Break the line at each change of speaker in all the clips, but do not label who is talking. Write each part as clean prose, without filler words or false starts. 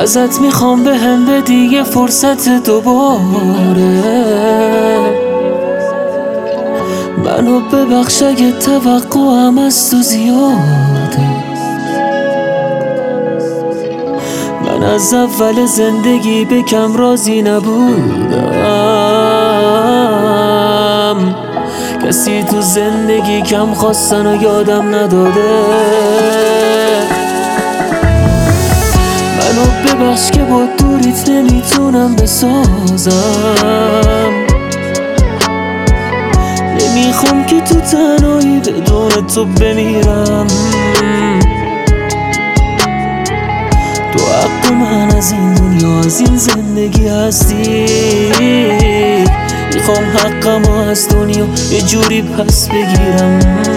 ازت میخوام به هم بدی یه فرصت دوباره، منو ببخش اگه توقعم از تو زیاده. من از اول زندگی به کم راضی نبودم، کسی تو زندگی کم خواستن و یادم نداده. منو ببخش که با دوریت نمیتونم بسازم، نمیخوام که تو تنهایی بدون تو بمیرم. تو حق من از این دنیا از این زندگی هستی، میخوام حقمو از دنیا یه جوری پس بگیرم.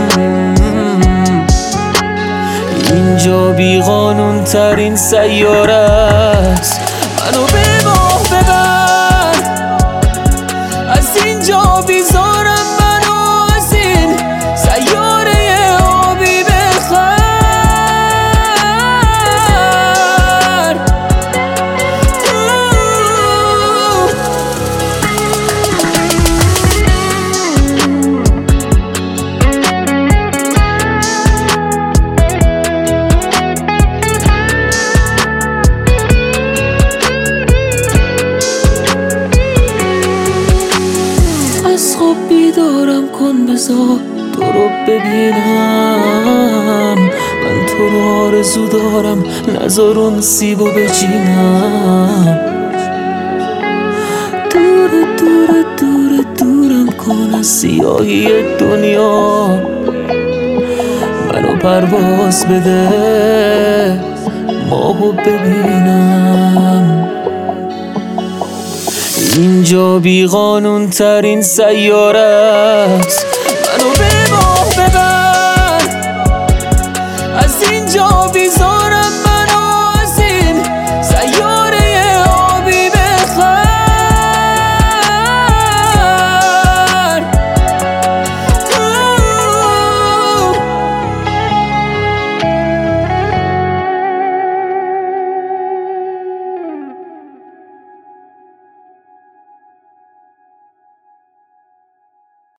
اینجا بی قانون ترین سیاره است، منو به ماه ببر، از اینجا بیزارم منو از این سیاره آبی بخر. از خواب بیدارم کن بذار تو رو ببینم، من تو رو آرزو دارم نذار اون سیبو بچینم. دور دور دور دورم کن از سیاهی دنیا، منو پرواز بده ماهو ببینم. اینجا بی قانون ترین سیاره است، منو